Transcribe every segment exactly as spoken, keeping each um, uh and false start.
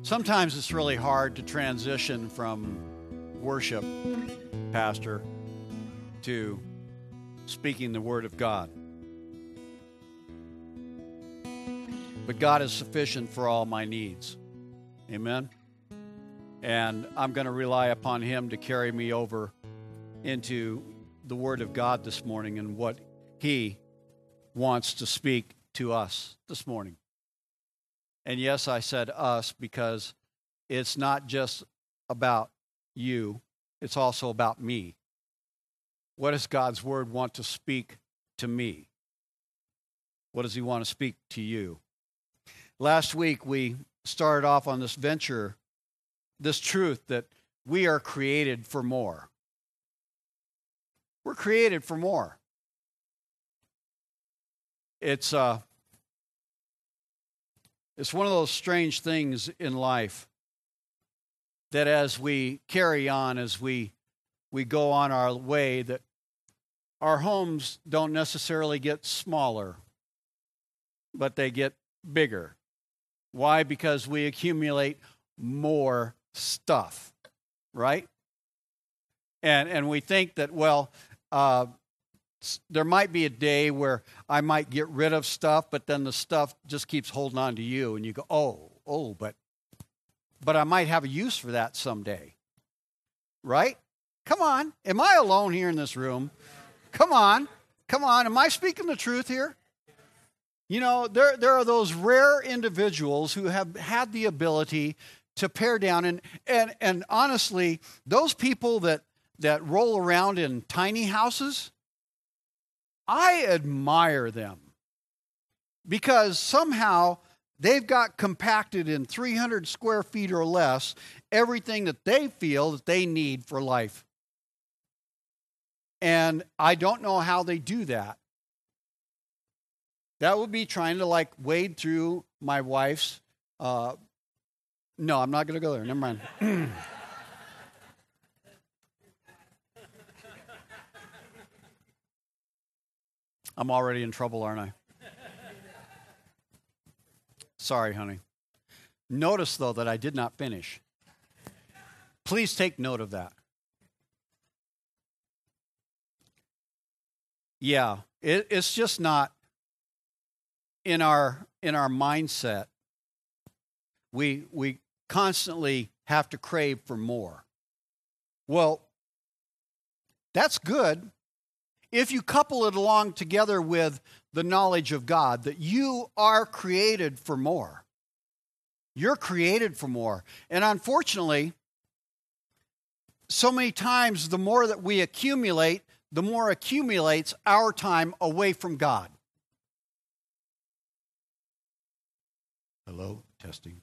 Sometimes it's really hard to transition from worship, pastor, to speaking the Word of God. But God is sufficient for all my needs. Amen? And I'm going to rely upon Him to carry me over into the Word of God this morning and what He wants to speak to us this morning. And yes, I said us because it's not just about you, it's also about me. What does God's Word want to speak to me? What does He want to speak to you? Last week we started off on this venture, this truth that we are created for more. We're created for more. It's uh, it's one of those strange things in life that as we carry on, as we we go on our way, that our homes don't necessarily get smaller, but they get bigger. Why? Because we accumulate more stuff, right? And and we think that, well, uh, there might be a day where I might get rid of stuff, but then the stuff just keeps holding on to you, and you go, oh, oh, but but I might have a use for that someday, right? Come on, am I alone here in this room? Come on, come on, am I speaking the truth here? You know, there there are those rare individuals who have had the ability to pare down, and and and honestly, those people that that roll around in tiny houses, I admire them because somehow they've got compacted in three hundred square feet or less everything that they feel that they need for life. And I don't know how they do that. That would be trying to like wade through my wife's, uh, no, I'm not going to go there. Never mind. I'm already in trouble, aren't I? Sorry, honey. Notice, though, that I did not finish. Please take note of that. Yeah, it, it's just not in our in our mindset. We we constantly have to crave for more. Well, that's good if you couple it along together with the knowledge of God, that you are created for more. You're created for more. And unfortunately, so many times the more that we accumulate, the more accumulates our time away from God. Hello, testing.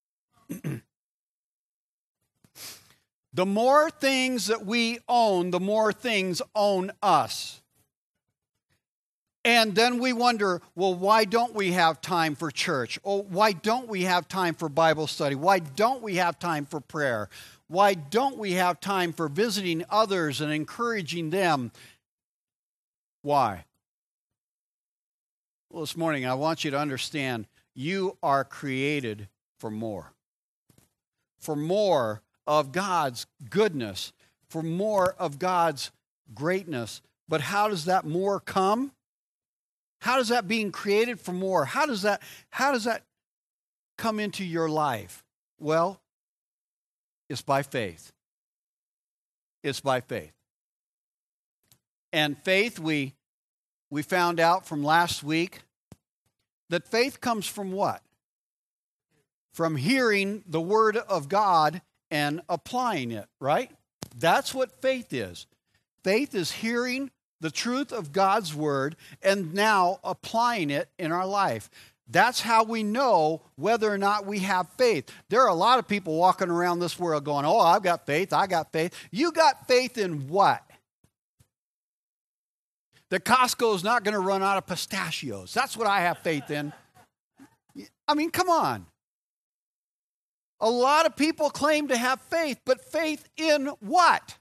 The more things that we own, the more things own us. And then we wonder, well, why don't we have time for church? Or why don't we have time for Bible study? Why don't we have time for prayer? Why don't we have time for visiting others and encouraging them? Why? Well, this morning I want you to understand you are created for more. For more of God's goodness, for more of God's greatness. But how does that more come? How does that being created for more, how does that, how does that come into your life? Well, it's by faith. It's by faith. And faith, we, we found out from last week that faith comes from what? From hearing the Word of God and applying it, right? That's what faith is. Faith is hearing the truth of God's Word and now applying it in our life. That's how we know whether or not we have faith. There are a lot of people walking around this world going, oh, I've got faith, I got faith. You got faith in what? That Costco is not going to run out of pistachios. That's what I have faith in. I mean, come on. A lot of people claim to have faith, but faith in what?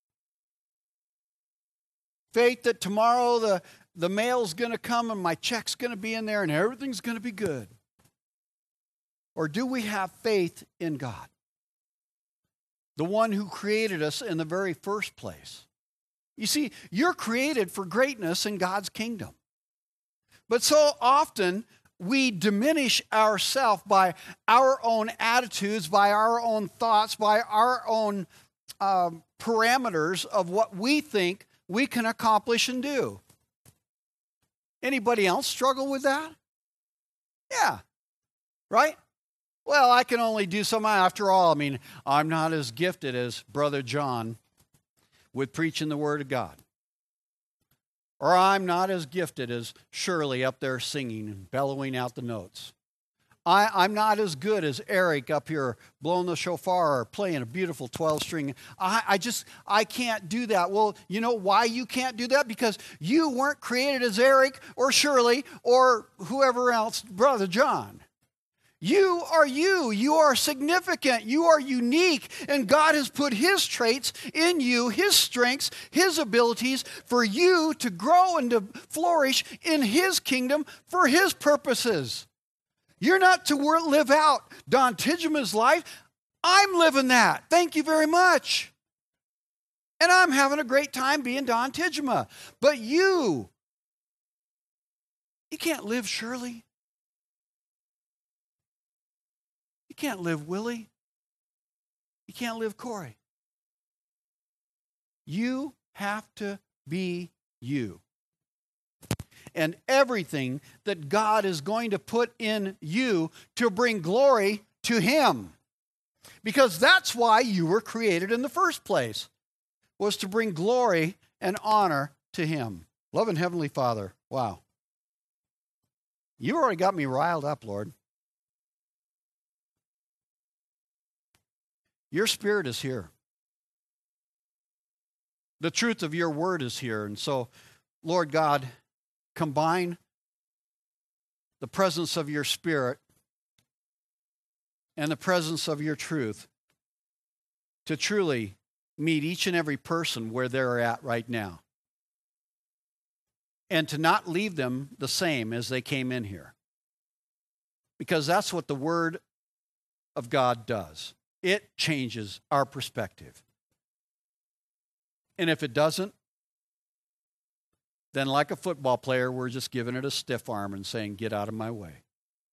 Faith that tomorrow the, the mail's going to come and my check's going to be in there and everything's going to be good. Or do we have faith in God, the one who created us in the very first place? You see, you're created for greatness in God's kingdom. But so often we diminish ourselves by our own attitudes, by our own thoughts, by our own um, parameters of what we think we can accomplish and do. Anybody else struggle with that? Yeah, right? Well, I can only do so much. After all, I mean, I'm not as gifted as Brother John with preaching the Word of God. Or I'm not as gifted as Shirley up there singing and bellowing out the notes. I, I'm not as good as Eric up here blowing the shofar or playing a beautiful twelve-string. I, I just, I can't do that. Well, you know why you can't do that? Because you weren't created as Eric or Shirley or whoever else, Brother John. You are you. You are significant. You are unique. And God has put His traits in you, His strengths, His abilities for you to grow and to flourish in His kingdom for His purposes. You're not to live out Don Tidgema's life. I'm living that. Thank you very much. And I'm having a great time being Don Tidgema. But you, you can't live Shirley. You can't live Willie. You can't live Corey. You have to be you. And everything that God is going to put in you to bring glory to Him. Because that's why you were created in the first place, was to bring glory and honor to Him. Loving Heavenly Father, wow. You already got me riled up, Lord. Your Spirit is here. The truth of your word is here. And so, Lord God, combine the presence of your Spirit and the presence of your truth to truly meet each and every person where they're at right now. And to not leave them the same as they came in here. Because that's what the Word of God does. It changes our perspective. And if it doesn't, then like a football player, we're just giving it a stiff arm and saying, get out of my way.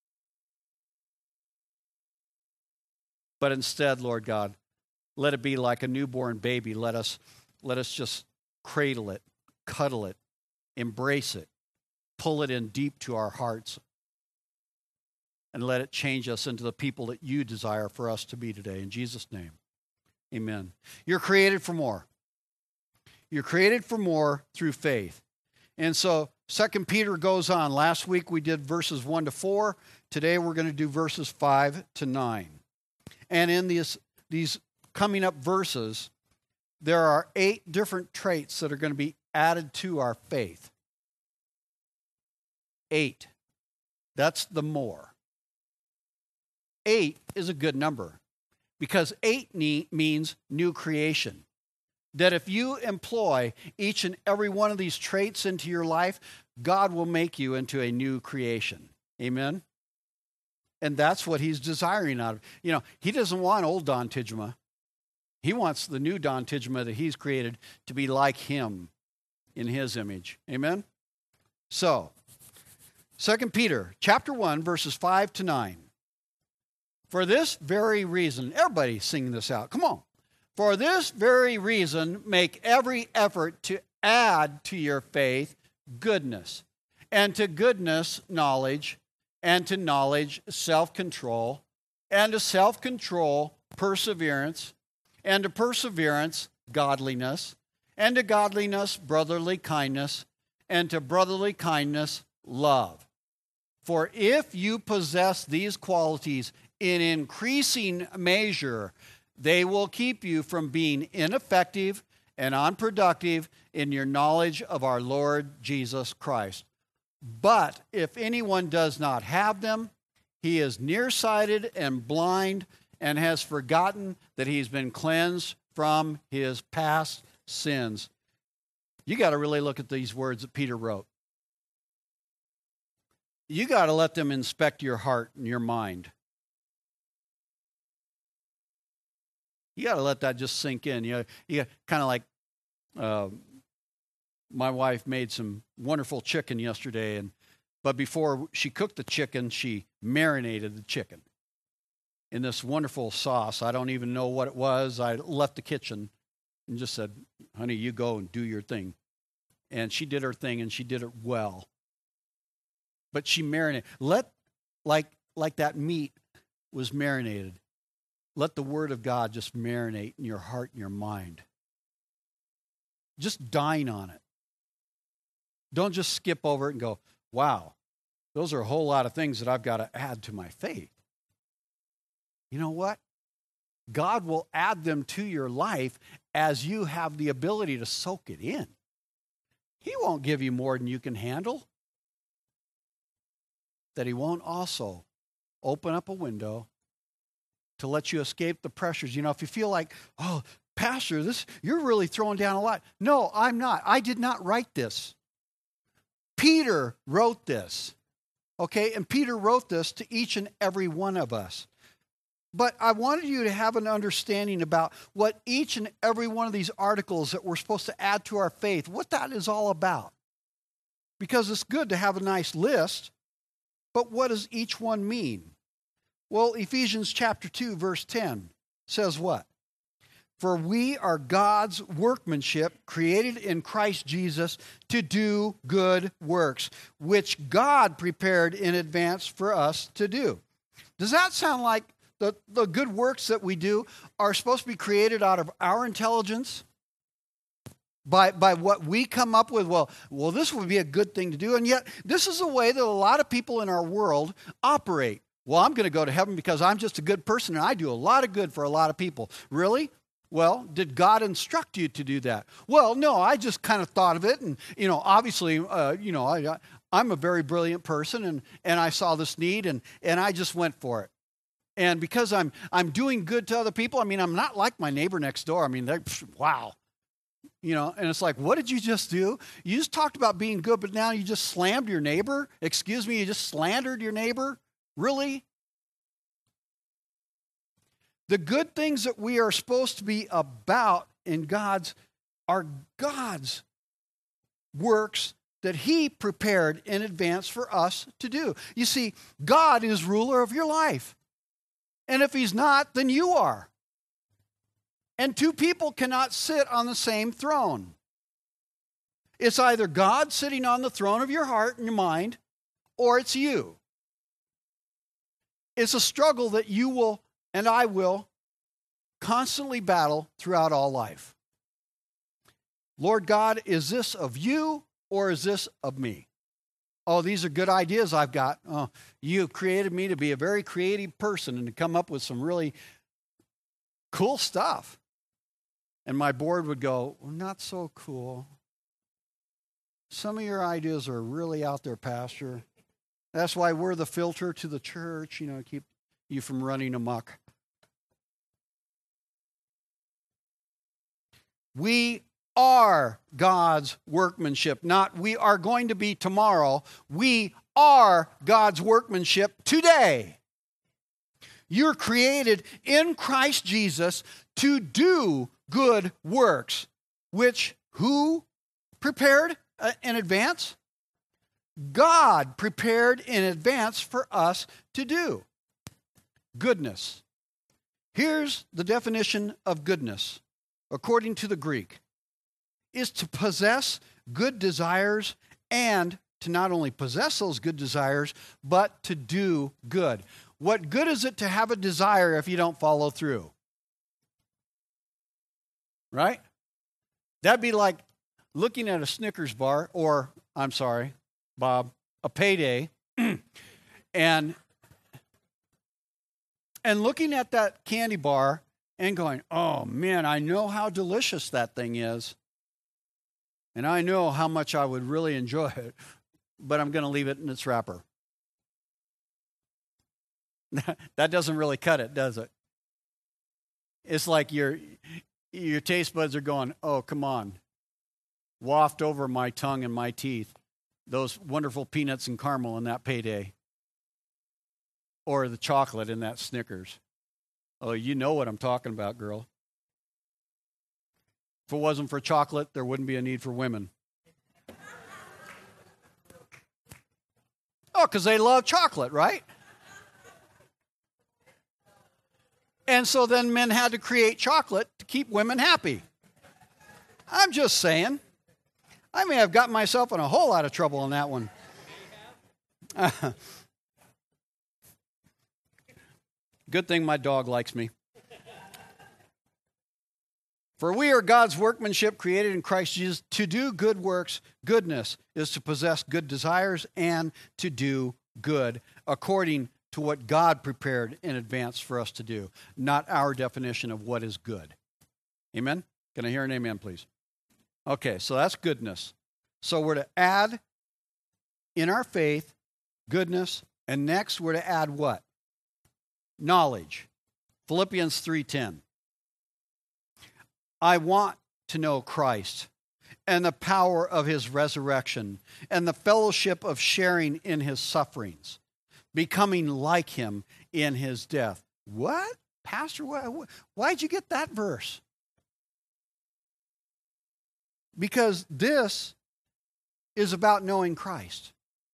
But instead, Lord God, let it be like a newborn baby. Let us, let us just cradle it, cuddle it, embrace it, pull it in deep to our hearts, and let it change us into the people that you desire for us to be today. In Jesus' name, amen. You're created for more. You're created for more through faith. And so Second Peter goes on. Last week we did verses one to four. Today we're going to do verses five to nine. And in these, these coming up verses, there are eight different traits that are going to be added to our faith. Eight. That's the more. Eight is a good number because eight means new creation. That if you employ each and every one of these traits into your life, God will make you into a new creation. Amen? And that's what He's desiring out of. You know, He doesn't want old Don Tidgema. He wants the new Don Tidgema that He's created to be like Him in His image. Amen? So, Second Peter chapter one, verses five to nine. For this very reason, everybody sing this out. Come on. For this very reason, make every effort to add to your faith goodness, and to goodness, knowledge, and to knowledge, self-control, and to self-control, perseverance, and to perseverance, godliness, and to godliness, brotherly kindness, and to brotherly kindness, love. For if you possess these qualities in increasing measure, they will keep you from being ineffective and unproductive in your knowledge of our Lord Jesus Christ. But if anyone does not have them, he is nearsighted and blind and has forgotten that he's been cleansed from his past sins. You got to really look at these words that Peter wrote. You got to let them inspect your heart and your mind. You got to let that just sink in. You know, you kind of like uh, my wife made some wonderful chicken yesterday, and but before she cooked the chicken, she marinated the chicken in this wonderful sauce. I don't even know what it was. I left the kitchen and just said, honey, you go and do your thing. And she did her thing, and she did it well. But she marinated. Let, like, like that meat was marinated, let the Word of God just marinate in your heart and your mind. Just dine on it. Don't just skip over it and go, wow, those are a whole lot of things that I've got to add to my faith. You know what? God will add them to your life as you have the ability to soak it in. He won't give you more than you can handle. That He won't also open up a window to let you escape the pressures. You know, if you feel like, oh, Pastor, this you're really throwing down a lot. No, I'm not. I did not write this. Peter wrote this. Okay, and Peter wrote this to each and every one of us. But I wanted you to have an understanding about what each and every one of these articles that we're supposed to add to our faith, what that is all about. Because it's good to have a nice list, but what does each one mean? Well, Ephesians chapter two, verse ten says what? For we are God's workmanship, created in Christ Jesus to do good works, which God prepared in advance for us to do. Does that sound like the, the good works that we do are supposed to be created out of our intelligence? By, by what we come up with? Well, well, this would be a good thing to do. And yet, this is the way that a lot of people in our world operate. Well, I'm going to go to heaven because I'm just a good person and I do a lot of good for a lot of people. Really? Well, did God instruct you to do that? Well, no, I just kind of thought of it. And, you know, obviously, uh, you know, I, I'm a very brilliant person and, and I saw this need and, and I just went for it. And because I'm, I'm doing good to other people, I mean, I'm not like my neighbor next door. I mean, they're, wow. You know, and it's like, what did you just do? You just talked about being good, but now you just slammed your neighbor? Excuse me, you just slandered your neighbor? Really? The good things that we are supposed to be about in God's are God's works that He prepared in advance for us to do. You see, God is ruler of your life. And if He's not, then you are. And two people cannot sit on the same throne. It's either God sitting on the throne of your heart and your mind, or it's you. It's a struggle that you will and I will constantly battle throughout all life. Lord God, is this of you or is this of me? Oh, these are good ideas I've got. Oh, you created me to be a very creative person and to come up with some really cool stuff. And my board would go, well, not so cool. Some of your ideas are really out there, Pastor. That's why we're the filter to the church, you know, keep you from running amok. We are God's workmanship, not we are going to be tomorrow. We are God's workmanship today. You're created in Christ Jesus to do good works, which who prepared uh, in advance? God prepared in advance for us to do. Goodness. Here's the definition of goodness, according to the Greek, is to possess good desires and to not only possess those good desires, but to do good. What good is it to have a desire if you don't follow through? Right? That'd be like looking at a Snickers bar, or, I'm sorry, Bob, a payday, and and looking at that candy bar and going, oh man, I know how delicious that thing is. And I know how much I would really enjoy it, but I'm going to leave it in its wrapper. That doesn't really cut it, does it? It's like your your taste buds are going, oh, come on. Waft over my tongue and my teeth those wonderful peanuts and caramel in that payday. Or the chocolate in that Snickers. Oh, you know what I'm talking about, girl. If it wasn't for chocolate, there wouldn't be a need for women. Oh, because they love chocolate, right? And so then men had to create chocolate to keep women happy. I'm just saying. I may have gotten myself in a whole lot of trouble on that one. Uh, good thing my dog likes me. For we are God's workmanship created in Christ Jesus to do good works. Goodness is to possess good desires and to do good according to what God prepared in advance for us to do, not our definition of what is good. Amen? Can I hear an amen, please? Okay, so that's goodness. So we're to add in our faith goodness, and next we're to add what? Knowledge. Philippians three ten. I want to know Christ and the power of his resurrection and the fellowship of sharing in his sufferings, becoming like him in his death. What? Pastor, why, why'd you get that verse? Because this is about knowing Christ.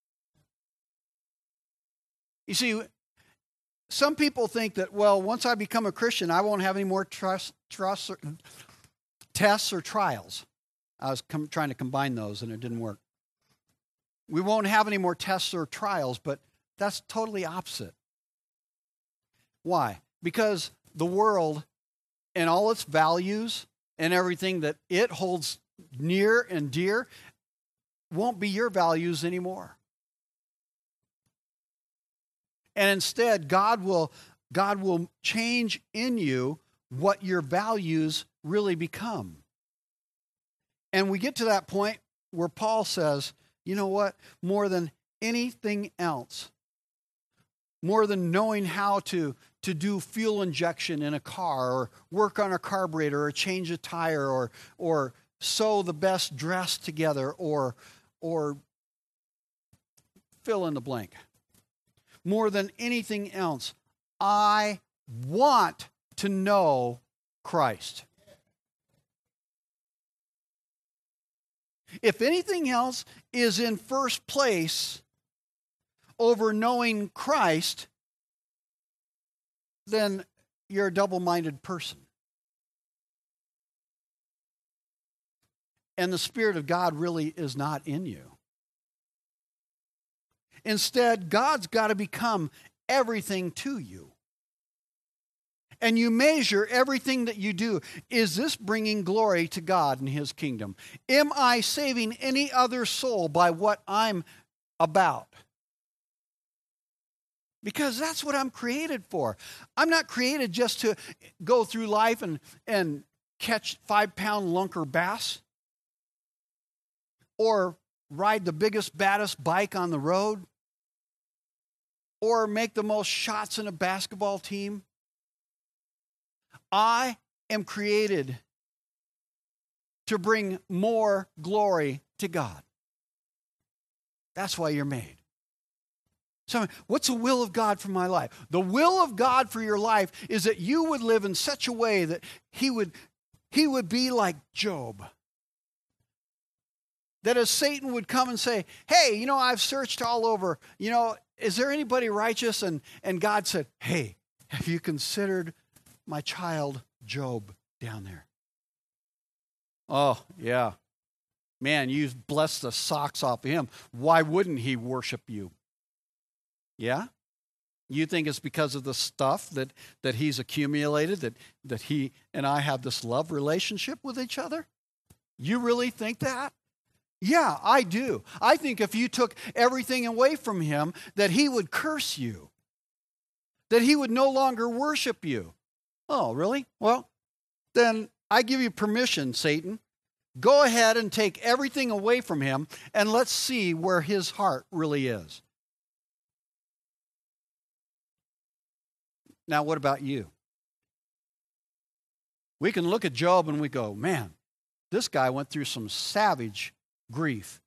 You see, some people think that, well, once I become a Christian, I won't have any more trust, trust or, tests or trials. I was com- trying to combine those, and it didn't work. We won't have any more tests or trials, but that's totally opposite. Why? Because the world and all its values and everything that it holds near and dear won't be your values anymore. And instead, God will, God will change in you what your values really become. And we get to that point where Paul says, you know what? More than anything else, more than knowing how to, to do fuel injection in a car or work on a carburetor or change a tire or, or sew the best dress together or, or fill in the blank. More than anything else, I want to know Christ. If anything else is in first place over knowing Christ, then you're a double-minded person. And the Spirit of God really is not in you. Instead, God's got to become everything to you. And you measure everything that you do. Is this bringing glory to God and his kingdom? Am I saving any other soul by what I'm about? Because that's what I'm created for. I'm not created just to go through life and, and catch five-pound lunker bass or ride the biggest, baddest bike on the road or make the most shots in a basketball team. I am created to bring more glory to God. That's why you're made. So, what's the will of God for my life? The will of God for your life is that you would live in such a way that he would, he would be like Job. That as Satan would come and say, hey, you know, I've searched all over. You know, is there anybody righteous? And, and God said, hey, have you considered my child Job down there? Oh, yeah. Man, you've blessed the socks off of him. Why wouldn't he worship you? Yeah? You think it's because of the stuff that, that he's accumulated, that, that he and I have this love relationship with each other? You really think that? Yeah, I do. I think if you took everything away from him, that he would curse you, that he would no longer worship you. Oh, really? Well, then I give you permission, Satan. Go ahead and take everything away from him, and let's see where his heart really is. Now, what about you? We can look at Job and we go, man, this guy went through some savage grief.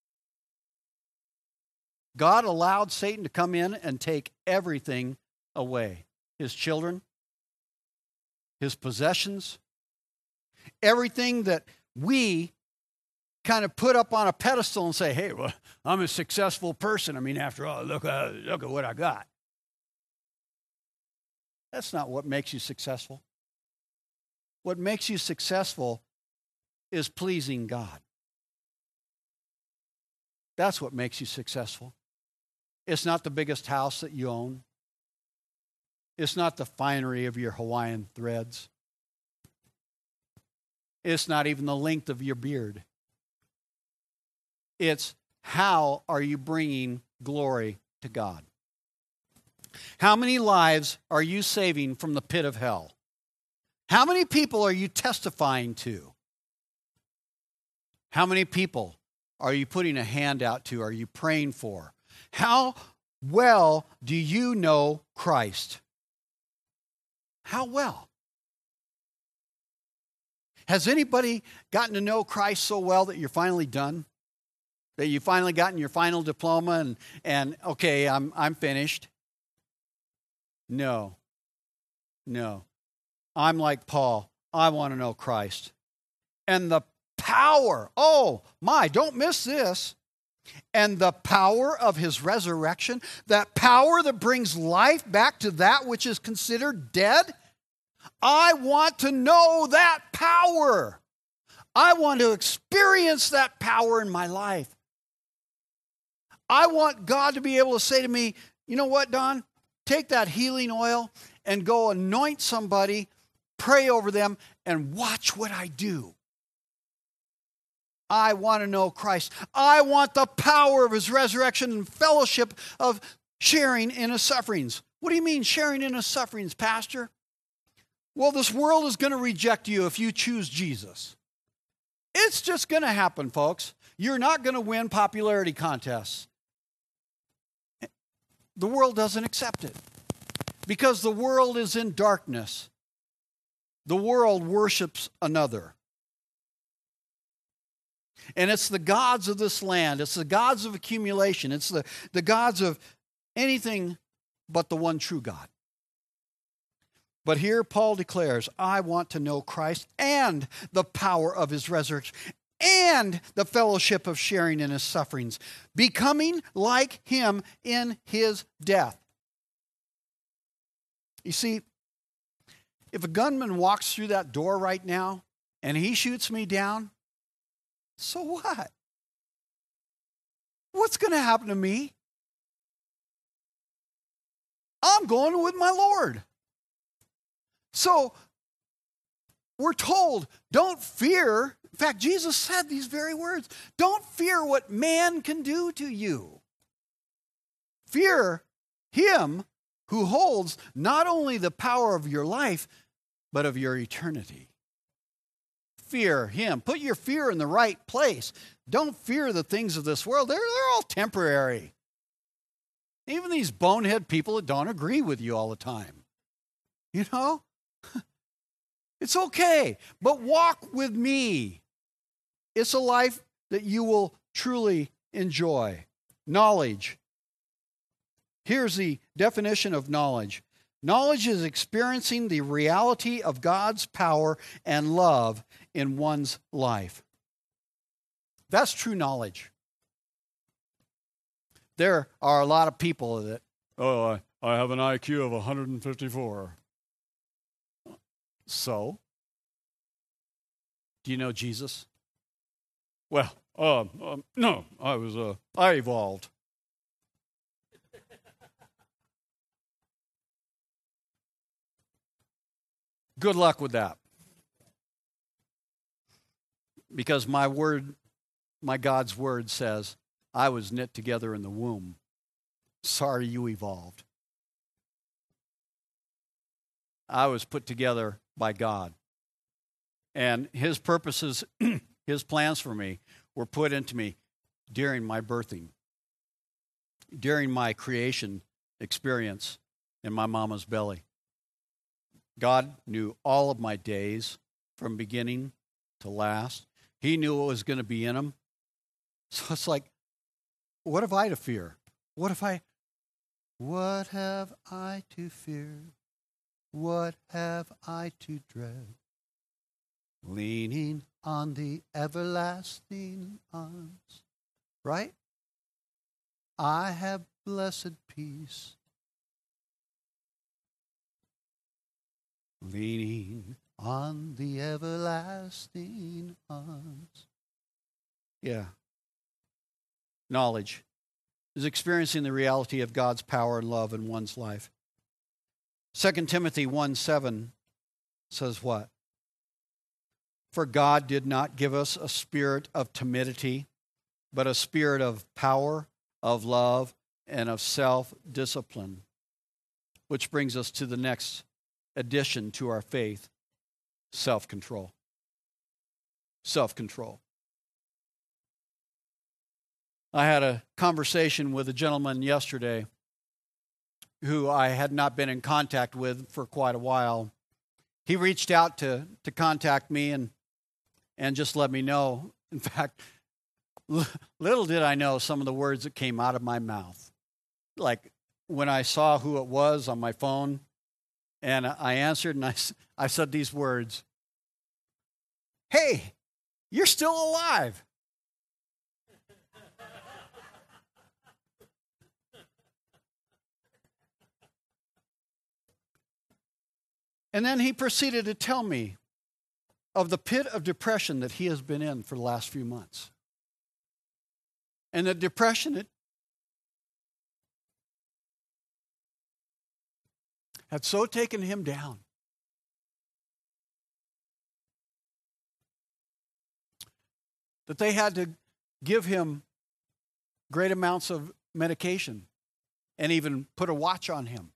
God allowed Satan to come in and take everything away. His children, his possessions, Everything that we kind of put up on a pedestal and say, hey, well, I'm a successful person. I mean, after all, look, uh, look at what I got. That's not what makes you successful. What makes you successful is pleasing God. That's what makes you successful. It's not the biggest house that you own. It's not the finery of your Hawaiian threads. It's not even the length of your beard. It's how are you bringing glory to God? How many lives are you saving from the pit of hell? How many people are you testifying to? How many people are you putting a hand out to? Are you praying for? How well do you know Christ? How well? Has anybody gotten to know Christ so well that you're finally done? That you finally gotten your final diploma and, and okay, I'm I'm finished? No. No. I'm like Paul. I want to know Christ. And the power, oh my, don't miss this. And the power of his resurrection, that power that brings life back to that which is considered dead. I want to know that power. I want to experience that power in my life. I want God to be able to say to me, you know what, Don? Take that healing oil and go anoint somebody, pray over them, and watch what I do. I want to know Christ. I want the power of his resurrection and fellowship of sharing in his sufferings. What do you mean sharing in his sufferings, Pastor? Well, this world is going to reject you if you choose Jesus. It's just going to happen, folks. You're not going to win popularity contests. The world doesn't accept it because the world is in darkness. The world worships another. And it's the gods of this land. It's the gods of accumulation. It's the, the gods of anything but the one true God. But here Paul declares, I want to know Christ and the power of his resurrection and the fellowship of sharing in his sufferings, becoming like him in his death. You see, if a gunman walks through that door right now and he shoots me down, so what? What's going to happen to me? I'm going with my Lord. So we're told, don't fear. In fact, Jesus said these very words. Don't fear what man can do to you. Fear him who holds not only the power of your life, but of your eternity. Fear him. Put your fear in the right place. Don't fear the things of this world. They're, they're all temporary. Even these bonehead people that don't agree with you all the time. You know? It's okay, but walk with me. It's a life that you will truly enjoy. Knowledge. Here's the definition of knowledge. Knowledge is experiencing the reality of God's power and love in one's life. That's true knowledge. There are a lot of people that, oh, I, I have an I Q of one hundred fifty-four. So, do you know Jesus? Well, um, um, no, I was, uh, I evolved. Good luck with that. Because my word, my God's word says, I was knit together in the womb. Sorry you evolved. I was put together by God. And his purposes, his plans for me were put into me during my birthing, during my creation experience in my mama's belly. God knew all of my days from beginning to last. He knew what was going to be in them. So it's like, what have I to fear? What if I, what have I to fear? What have I to dread? Leaning on the everlasting arms. Right? I have blessed peace. Leaning on the everlasting arms. Yeah. Knowledge is experiencing the reality of God's power and love in one's life. Second Timothy one seven says what? For God did not give us a spirit of timidity, but a spirit of power, of love, and of self-discipline. Which brings us to the next addition to our faith, self-control. Self-control. I had a conversation with a gentleman yesterday who I had not been in contact with for quite a while. He reached out to, to contact me and, and just let me know. In fact, little did I know some of the words that came out of my mouth. Like when I saw who it was on my phone, and I answered and I, I said these words, "Hey, you're still alive." And then he proceeded to tell me of the pit of depression that he has been in for the last few months. And the depression, it had so taken him down that they had to give him great amounts of medication and even put a watch on him.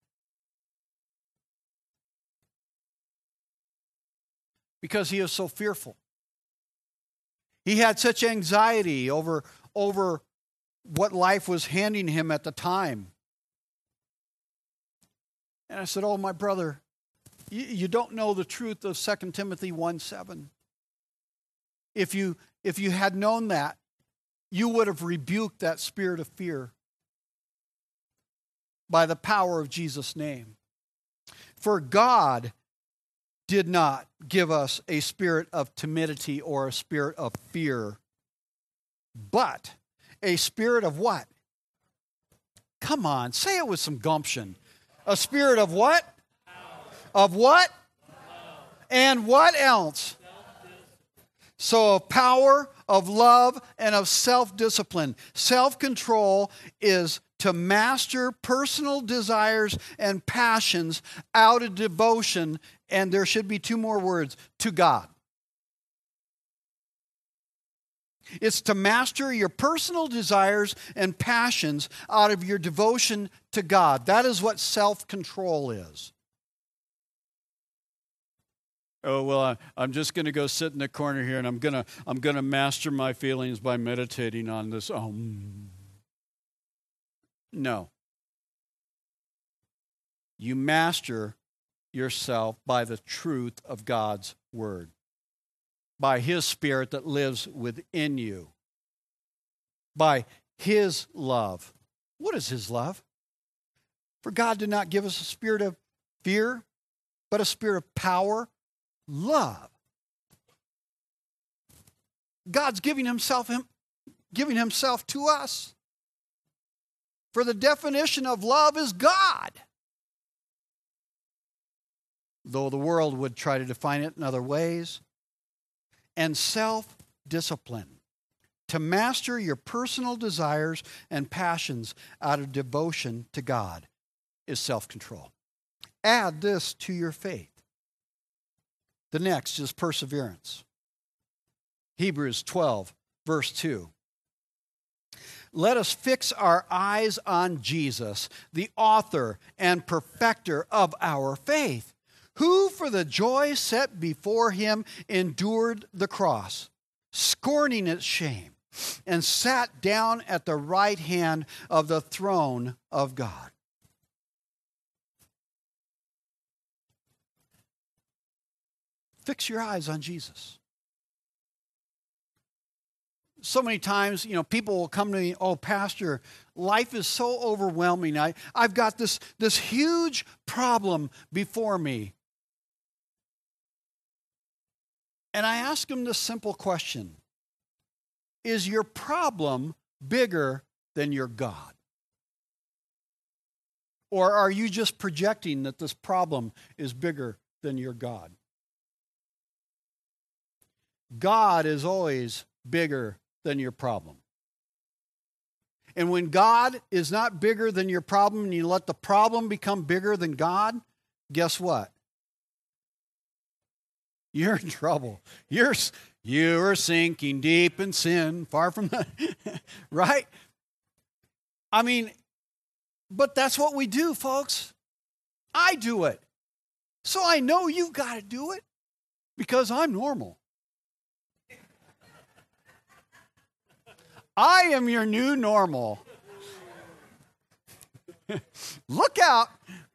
Because he is so fearful. He had such anxiety over, over what life was handing him at the time. And I said, "Oh, my brother, you, you don't know the truth of Second Timothy one seven. If you, if you had known that, you would have rebuked that spirit of fear by the power of Jesus' name. For God did not give us a spirit of timidity or a spirit of fear, but a spirit of what? Come on, say it with some gumption. A spirit of what? Of what? And what else? So of power, of love, and of self-discipline. Self-control is to master personal desires and passions out of devotion, and there should be two more words, to God. It's to master your personal desires and passions out of your devotion to God. That is what self-control is. Oh, well, I, I'm just going to go sit in the corner here and I'm going to I'm going to master my feelings by meditating on this. Oh, no. You master yourself by the truth of God's word, by His Spirit that lives within you, by His love. What is His love? For God did not give us a spirit of fear, but a spirit of power, love. God's giving himself, him, giving himself to us. For the definition of love is God. Though the world would try to define it in other ways. And self-discipline. To master your personal desires and passions out of devotion to God is self-control. Add this to your faith. The next is perseverance. Hebrews twelve, verse two. Let us fix our eyes on Jesus, the author and perfecter of our faith, who for the joy set before him endured the cross, scorning its shame, and sat down at the right hand of the throne of God. Fix your eyes on Jesus. So many times, you know, people will come to me, "Oh, Pastor, life is so overwhelming. I, I've got this, this huge problem before me." And I ask them this simple question: is your problem bigger than your God? Or are you just projecting that this problem is bigger than your God? God is always bigger than your problem. And when God is not bigger than your problem and you let the problem become bigger than God, guess what? You're in trouble. You're, you're sinking deep in sin, far from the, right? I mean, but that's what we do, folks. I do it. So I know you've got to do it because I'm normal. I am your new normal. Look out.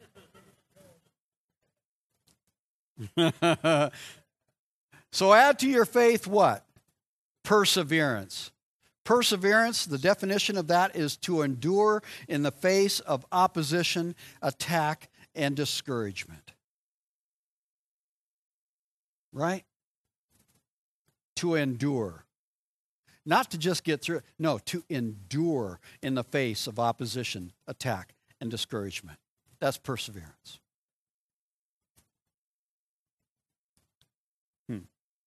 So add to your faith what? Perseverance. Perseverance, the definition of that is to endure in the face of opposition, attack, and discouragement. Right? To endure. Not to just get through it. No, to endure in the face of opposition, attack, and discouragement. That's perseverance. Hmm.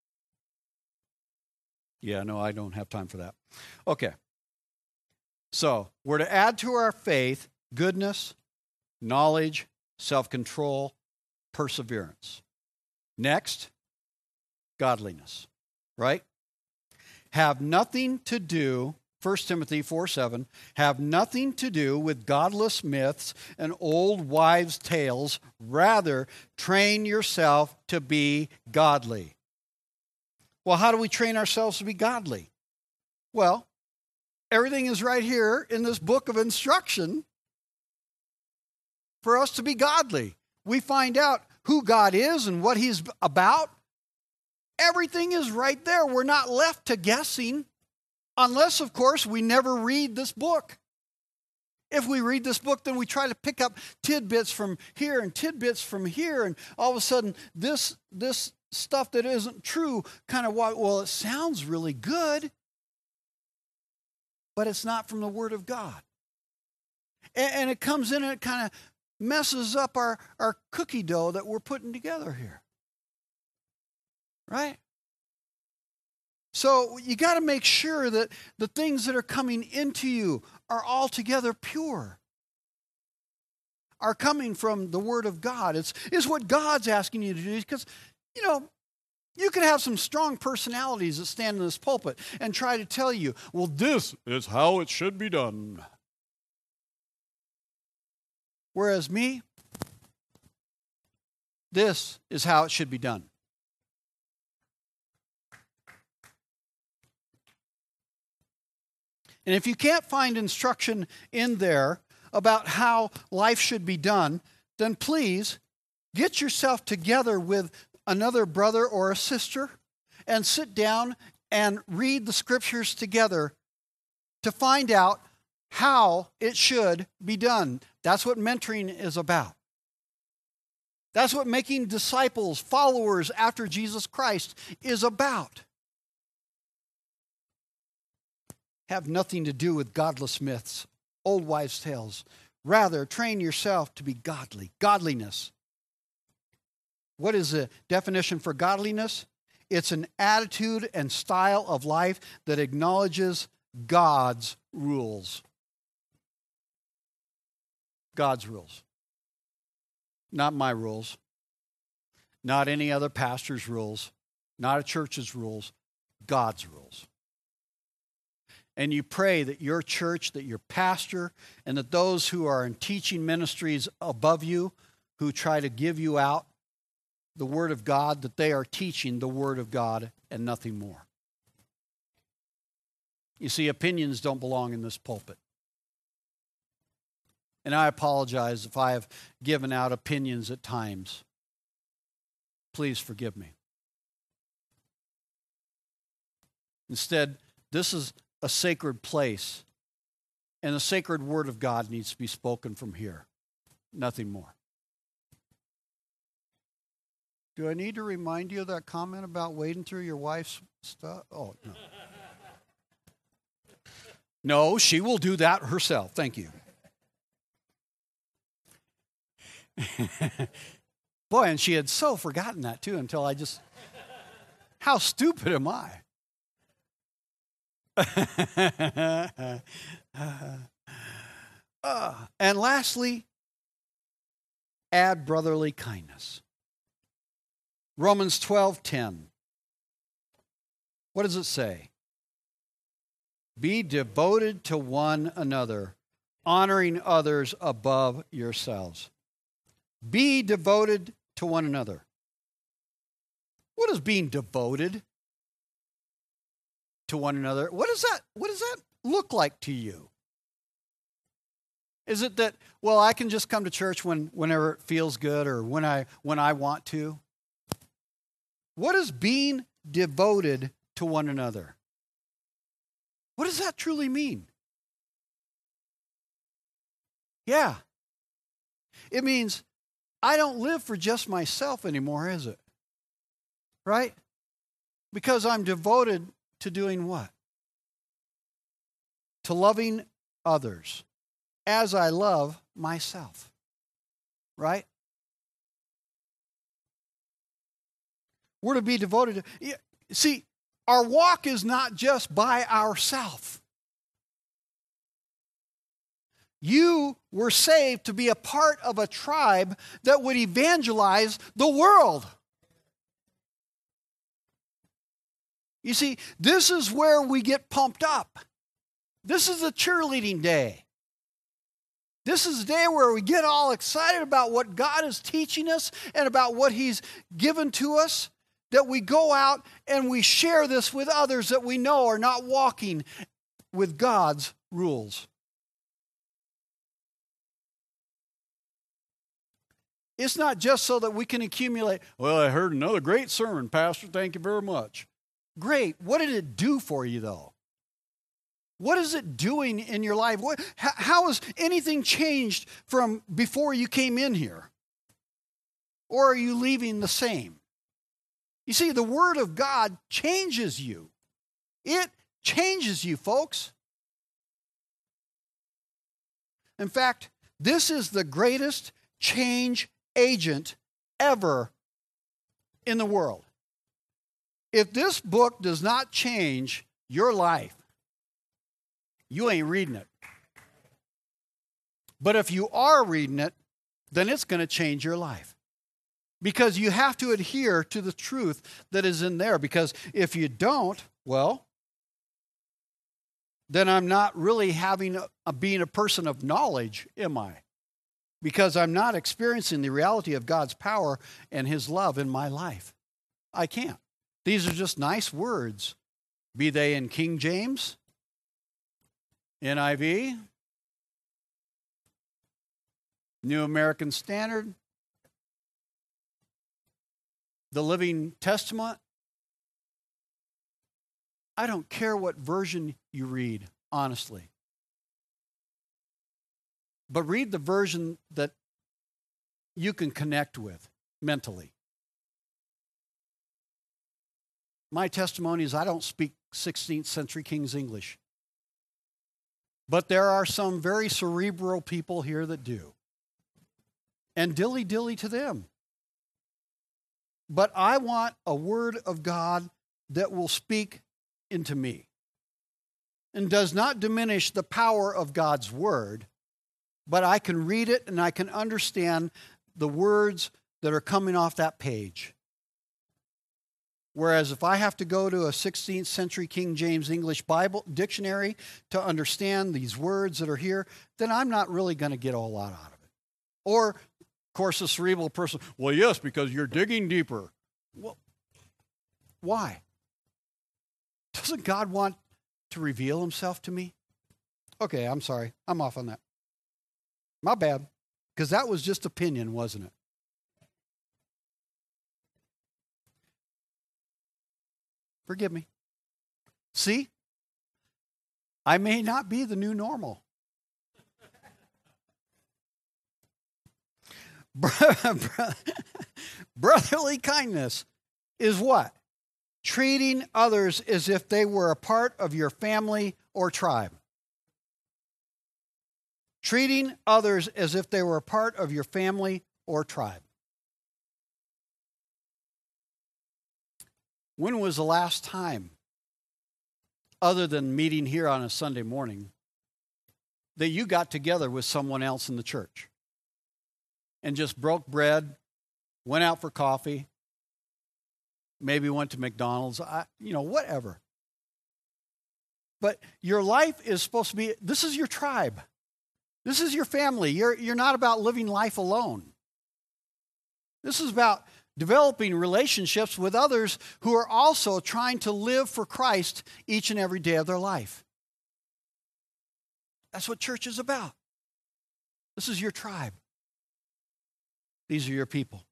Yeah, no, I don't have time for that. Okay. So, we're to add to our faith goodness, knowledge, self-control, perseverance. Next, godliness. Right? Have nothing to do, First Timothy four seven, have nothing to do with godless myths and old wives' tales. Rather, train yourself to be godly. Well, how do we train ourselves to be godly? Well, everything is right here in this book of instruction for us to be godly. We find out who God is and what He's about. Everything is right there. We're not left to guessing, unless, of course, we never read this book. If we read this book, then we try to pick up tidbits from here and tidbits from here, and all of a sudden, this, this stuff that isn't true kind of, well, it sounds really good, but it's not from the Word of God. And, and it comes in and it kind of messes up our, our cookie dough that we're putting together here. Right? So you got to make sure that the things that are coming into you are altogether pure, are coming from the Word of God. It's, it's what God's asking you to do, because, you know, you could have some strong personalities that stand in this pulpit and try to tell you, well, this is how it should be done. Whereas me, this is how it should be done. And if you can't find instruction in there about how life should be done, then please get yourself together with another brother or a sister and sit down and read the scriptures together to find out how it should be done. That's what mentoring is about. That's what making disciples, followers after Jesus Christ is about. Have nothing to do with godless myths, old wives' tales. Rather, train yourself to be godly. Godliness. What is the definition for godliness? It's an attitude and style of life that acknowledges God's rules. God's rules. Not my rules. Not any other pastor's rules. Not a church's rules. God's rules. And you pray that your church, that your pastor, and that those who are in teaching ministries above you, who try to give you out the Word of God, that they are teaching the Word of God and nothing more. You see, opinions don't belong in this pulpit. And I apologize if I have given out opinions at times. Please forgive me. Instead, this is a sacred place, and the sacred Word of God needs to be spoken from here. Nothing more. Do I need to remind you of that comment about wading through your wife's stuff? Oh, no. No, she will do that herself. Thank you. Boy, and she had so forgotten that too until I just, how stupid am I? uh, and lastly, add brotherly kindness. Romans twelve ten. What does it say? Be devoted to one another, honoring others above yourselves. Be devoted to one another. What is being devoted to one another? What does that, what does that look like to you? Is it that, well, I can just come to church when, whenever it feels good or when I, when I want to? What is being devoted to one another? What does that truly mean? Yeah. It means I don't live for just myself anymore, is it? Right? Because I'm devoted to doing what? To loving others as I love myself. Right? We're to be devoted to... See, our walk is not just by ourselves. You were saved to be a part of a tribe that would evangelize the world. You see, this is where we get pumped up. This is a cheerleading day. This is a day where we get all excited about what God is teaching us and about what He's given to us, that we go out and we share this with others that we know are not walking with God's rules. It's not just so that we can accumulate, well, I heard another great sermon, Pastor, thank you very much. Great. What did it do for you, though? What is it doing in your life? What, how, how has anything changed from before you came in here? Or are you leaving the same? You see, the Word of God changes you. It changes you, folks. In fact, this is the greatest change agent ever in the world. If this book does not change your life, you ain't reading it. But if you are reading it, then it's going to change your life. Because you have to adhere to the truth that is in there. Because if you don't, well, then I'm not really having a, a, being a person of knowledge, am I? Because I'm not experiencing the reality of God's power and His love in my life. I can't. These are just nice words, be they in King James, N I V, New American Standard, the Living Testament. I don't care what version you read, honestly. But read the version that you can connect with mentally. My testimony is I don't speak sixteenth century King's English. But there are some very cerebral people here that do. And dilly-dilly to them. But I want a word of God that will speak into me and does not diminish the power of God's word, but I can read it and I can understand the words that are coming off that page. Whereas if I have to go to a sixteenth century King James English Bible dictionary to understand these words that are here, then I'm not really going to get a whole lot out of it. Or, of course, a cerebral person, well, yes, because you're digging deeper. Well, why? Doesn't God want to reveal Himself to me? Okay, I'm sorry. I'm off on that. My bad. Because that was just opinion, wasn't it? Forgive me. See? I may not be the new normal. Brotherly kindness is what? Treating others as if they were a part of your family or tribe. Treating others as if they were a part of your family or tribe. When was the last time, other than meeting here on a Sunday morning, that you got together with someone else in the church and just broke bread, went out for coffee, maybe went to McDonald's, I, you know, whatever. But your life is supposed to be, this is your tribe. This is your family. You're, you're not about living life alone. This is about developing relationships with others who are also trying to live for Christ each and every day of their life. That's what church is about. This is your tribe. These are your people.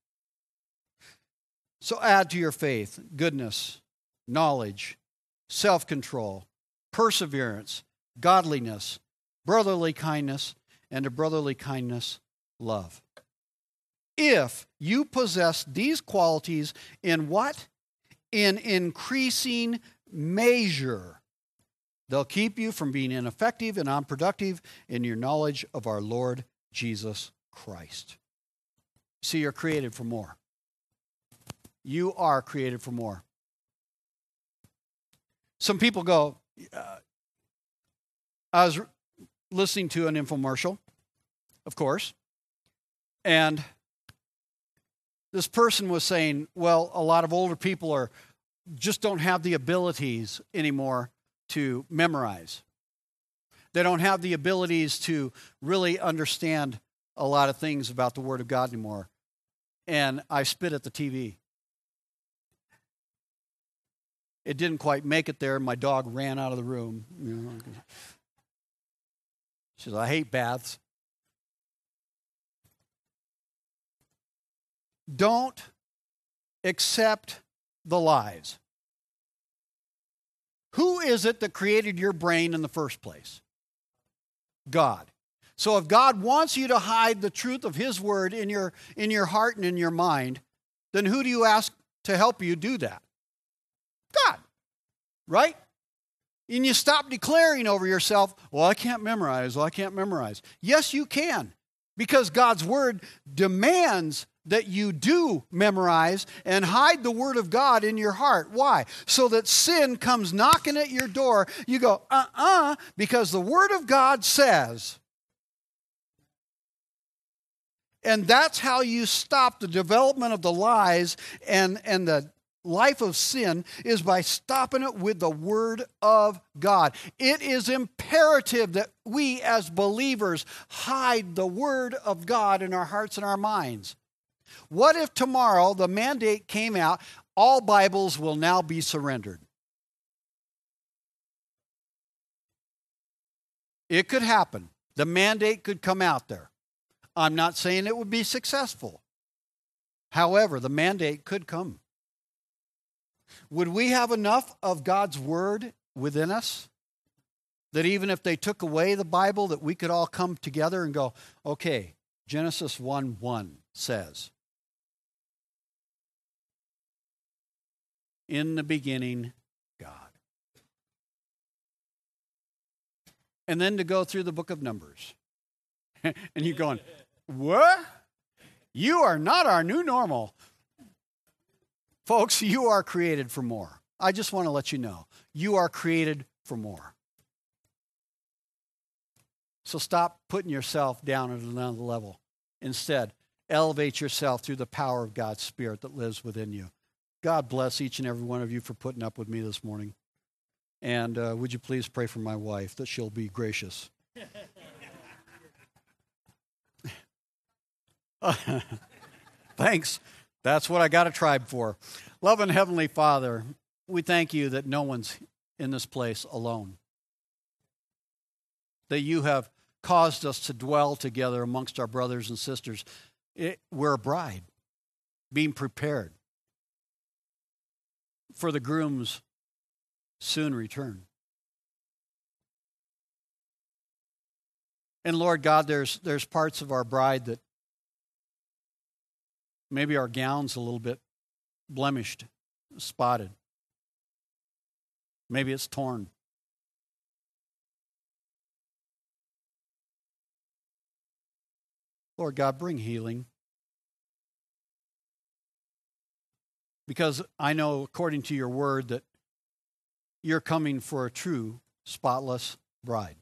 So add to your faith goodness, knowledge, self-control, perseverance, godliness, brotherly kindness, and to brotherly kindness, love. If you possess these qualities in what? In increasing measure, they'll keep you from being ineffective and unproductive in your knowledge of our Lord Jesus Christ. See, you're created for more. You are created for more. Some people go, uh, I was listening to an infomercial, of course, and this person was saying, well, a lot of older people are just don't have the abilities anymore to memorize. They don't have the abilities to really understand a lot of things about the Word of God anymore. And I spit at the T V. It didn't quite make it there, and my dog ran out of the room. You know. She says, I hate baths. Don't accept the lies. Who is it that created your brain in the first place? God. So if God wants you to hide the truth of His Word in your, in your heart and in your mind, then who do you ask to help you do that? God. Right? And you stop declaring over yourself, well, I can't memorize, well, I can't memorize. Yes, you can. Because God's Word demands that you do memorize and hide the Word of God in your heart. Why? So that sin comes knocking at your door. You go, uh-uh, because the Word of God says. And that's how you stop the development of the lies and, and the life of sin, is by stopping it with the Word of God. It is imperative that we as believers hide the Word of God in our hearts and our minds. What if tomorrow the mandate came out, all Bibles will now be surrendered? It could happen. The mandate could come out there. I'm not saying it would be successful. However, the mandate could come. Would we have enough of God's Word within us that even if they took away the Bible, that we could all come together and go, okay, Genesis one one says, in the beginning, God. And then to go through the book of Numbers. And you're going, what? You are not our new normal. Folks, you are created for more. I just want to let you know. You are created for more. So stop putting yourself down at another level. Instead, elevate yourself through the power of God's Spirit that lives within you. God bless each and every one of you for putting up with me this morning. And uh, would you please pray for my wife that she'll be gracious. Thanks. That's what I got a tribe for. Loving Heavenly Father, we thank you that no one's in this place alone. That you have caused us to dwell together amongst our brothers and sisters. It, we're a bride, being prepared for the groom's soon return. And Lord God, there's there's parts of our bride that Maybe our gown's a little bit blemished, spotted. Maybe it's torn. Lord God, bring healing. Because I know, according to your word, that you're coming for a true, spotless bride.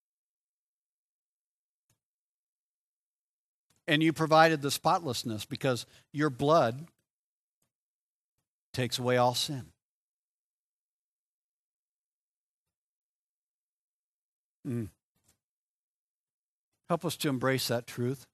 And you provided the spotlessness because your blood takes away all sin. Mm. Help us to embrace that truth.